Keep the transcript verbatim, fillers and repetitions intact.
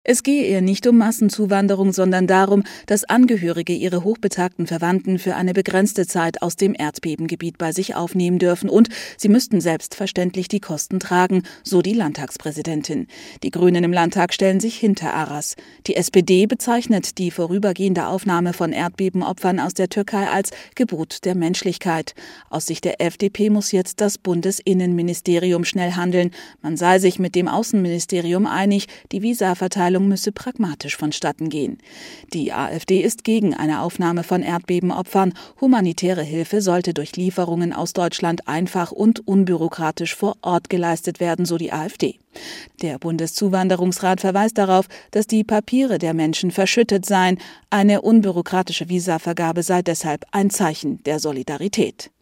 Es gehe ihr nicht um Massenzuwanderung, sondern darum, dass Angehörige ihre hochbetagten Verwandten für eine begrenzte Zeit aus dem Erdbebengebiet bei sich aufnehmen dürfen und sie müssten selbstverständlich die Kosten tragen, so die Landtagspräsidentin. Die Grünen im Landtag stellen sich hinter Aras. Die S P D bezeichnet die vorübergehende Aufnahme von Erdbebenopfern aus der Türkei als Gebot der Menschlichkeit. Aus Sicht der F D P muss jetzt das Bundesinnenministerium schnell handeln. Man sei sich mit dem Außenministerium einig, die Visaverteilung müsse pragmatisch vonstatten gehen. Die AfD ist gegen eine Aufnahme von Erdbebenopfern. Humanitäre Hilfe sollte durch Lieferungen aus Deutschland einfach und unbürokratisch vor Ort geleistet werden, so die AfD. Der Bundeszuwanderungsrat verweist darauf, dass die Papiere der Menschen verschüttet seien. Eine unbürokratische Visavergabe sei deshalb ein Zeichen der Solidarität.